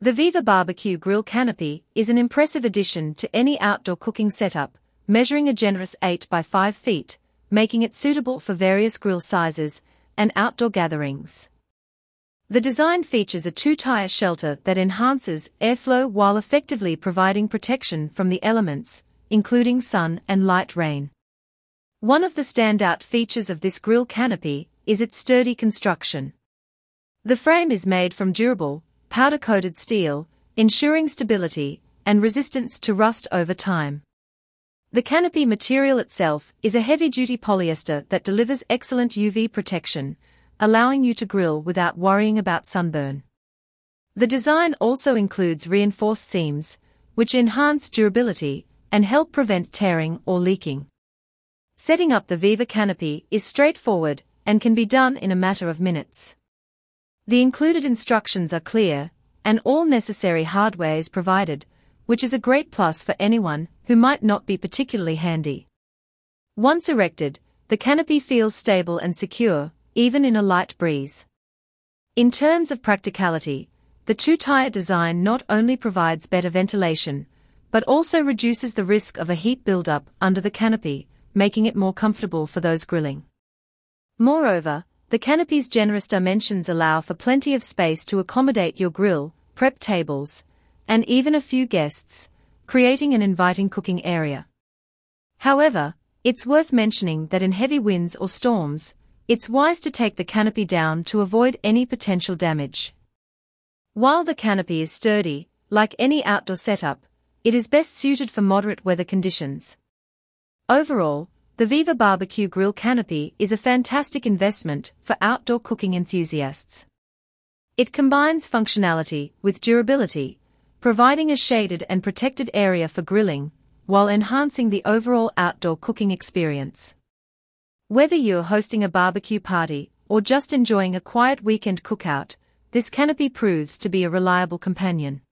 The Viva Barbecue Grill Canopy is an impressive addition to any outdoor cooking setup, measuring a generous 8 by 5 feet, making it suitable for various grill sizes and outdoor gatherings. The design features a two-tier shelter that enhances airflow while effectively providing protection from the elements, including sun and light rain. One of the standout features of this grill canopy is its sturdy construction. The frame is made from durable, powder-coated steel, ensuring stability and resistance to rust over time. The canopy material itself is a heavy-duty polyester that delivers excellent UV protection, allowing you to grill without worrying about sunburn. The design also includes reinforced seams, which enhance durability and help prevent tearing or leaking. Setting up the Viva canopy is straightforward and can be done in a matter of minutes. The included instructions are clear, and all necessary hardware is provided, which is a great plus for anyone who might not be particularly handy. Once erected, the canopy feels stable and secure, even in a light breeze. In terms of practicality, the two-tier design not only provides better ventilation, but also reduces the risk of a heat buildup under the canopy, making it more comfortable for those grilling. Moreover, the canopy's generous dimensions allow for plenty of space to accommodate your grill, prep tables, and even a few guests, creating an inviting cooking area. However, it's worth mentioning that in heavy winds or storms, it's wise to take the canopy down to avoid any potential damage. While the canopy is sturdy, like any outdoor setup, it is best suited for moderate weather conditions. Overall, the Viva Barbecue Grill Canopy is a fantastic investment for outdoor cooking enthusiasts. It combines functionality with durability, providing a shaded and protected area for grilling, while enhancing the overall outdoor cooking experience. Whether you're hosting a barbecue party or just enjoying a quiet weekend cookout, this canopy proves to be a reliable companion.